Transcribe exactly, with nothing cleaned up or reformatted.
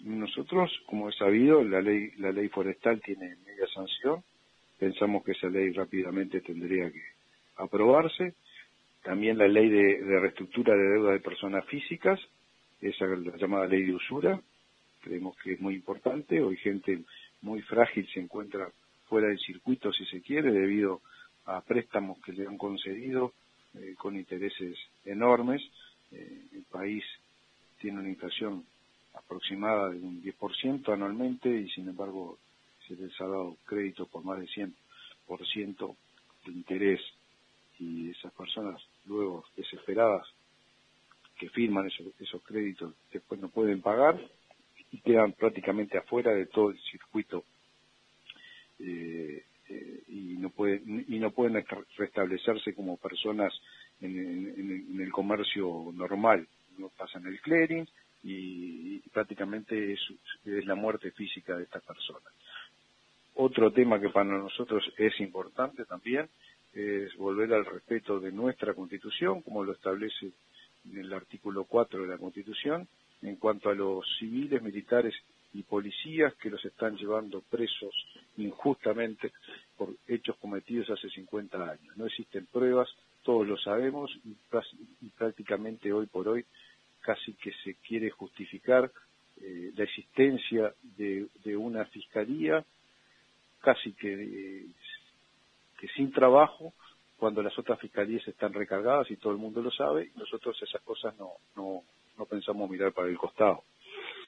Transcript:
Nosotros, como es sabido, la ley la ley forestal tiene media sanción. Pensamos que esa ley rápidamente tendría que aprobarse. También la ley de, de reestructura de deuda de personas físicas, esa la llamada ley de usura, creemos que es muy importante. Hoy gente muy frágil se encuentra fuera del circuito, si se quiere, debido a préstamos que le han concedido eh, con intereses enormes. Eh, el país tiene una inflación aproximada de un diez por ciento anualmente y sin embargo se les ha dado crédito por más de cien por ciento de interés, y esas personas luego desesperadas que firman esos, esos créditos después no pueden pagar y quedan prácticamente afuera de todo el circuito eh, eh, y no pueden y no pueden restablecerse como personas en, en, en el comercio normal. No pasan el clearing y, y prácticamente es, es la muerte física de estas personas. Otro tema que para nosotros es importante también es volver al respeto de nuestra Constitución, como lo establece en el artículo cuatro de la Constitución, en cuanto a los civiles, militares y policías que los están llevando presos injustamente por hechos cometidos hace cincuenta años. No existen pruebas, todos lo sabemos, y, y prácticamente hoy por hoy casi que se quiere justificar eh, la existencia de, de una fiscalía casi que, eh, que sin trabajo, cuando las otras fiscalías están recargadas y todo el mundo lo sabe, y nosotros esas cosas no, no, no pensamos mirar para el costado.